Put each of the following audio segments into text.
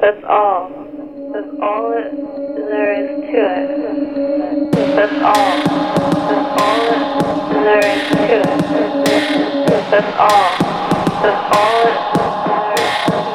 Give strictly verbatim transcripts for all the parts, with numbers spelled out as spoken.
That's all. That's all it, there is to it. That's all. That's all it, there is to it. That's all. That's all it, there is to it.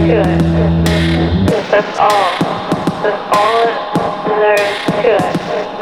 That's all. That's all there is to it.